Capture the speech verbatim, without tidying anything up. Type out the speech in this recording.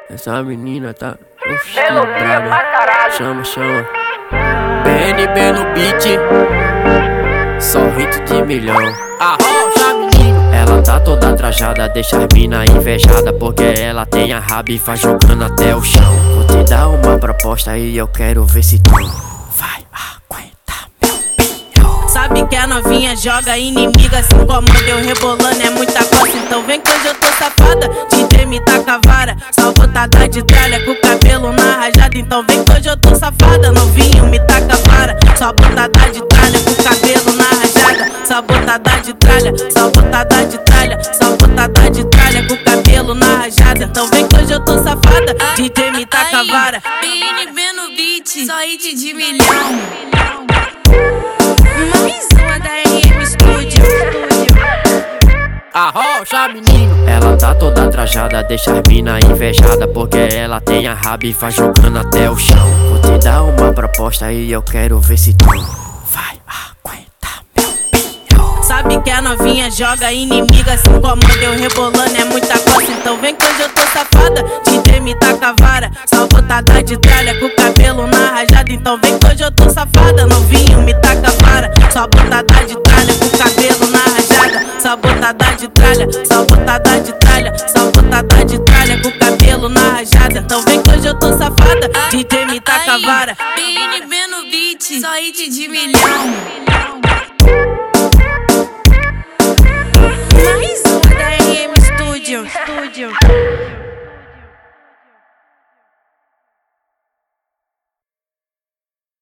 Essa menina tá brava. Chama, chama. B N B no beat. Só hit de milhão. Arrocha, menino. Ela tá toda trajada, deixa as mina invejada, porque ela tem a raba e vai jogando até o chão. Vou te dar uma proposta e eu quero ver se tu vai aguentar meu pinhão. Sabe que a novinha joga inimiga, se incomoda eu rebolando, é muita coisa. Então vem que hoje eu tô safada, D J me taca a vara. Só botada de tralha, com o cabelo na rajada. Então vem que hoje eu tô safada, novinho me taca a vara. Só botada de tralha, com o cabelo na rajada. Só botada de tralha, só botada de tralha. Só botada de tralha, com o cabelo na rajada. Então vem que hoje eu tô safada, D J me taca a vara. B N B no beat, só hit de milhão. Mais uma da R M Studio. Arrocha, menino. Ela tá toda trajada, deixa as mina invejada, porque ela tem a raba e vai jogando até o chão. Vou te dar uma proposta e eu quero ver se tu vai aguentar meu pinhão. Sabe que a novinha joga inimiga, se incomoda eu rebolando, é muita coisa. Então vem que hoje eu tô safada, D J me taca a vara. Só botada de tralha, com o cabelo na rajada. Então vem que hoje eu tô safada, novinho me taca a vara. Só botada de tralha, com o cabelo na rajada. Só botada de tralha, só botada de tralha. Só botada de tralha, com o cabelo na rajada. Então vem que hoje eu tô safada, D J me taca a vara. B N B no beat, só hit de milhão.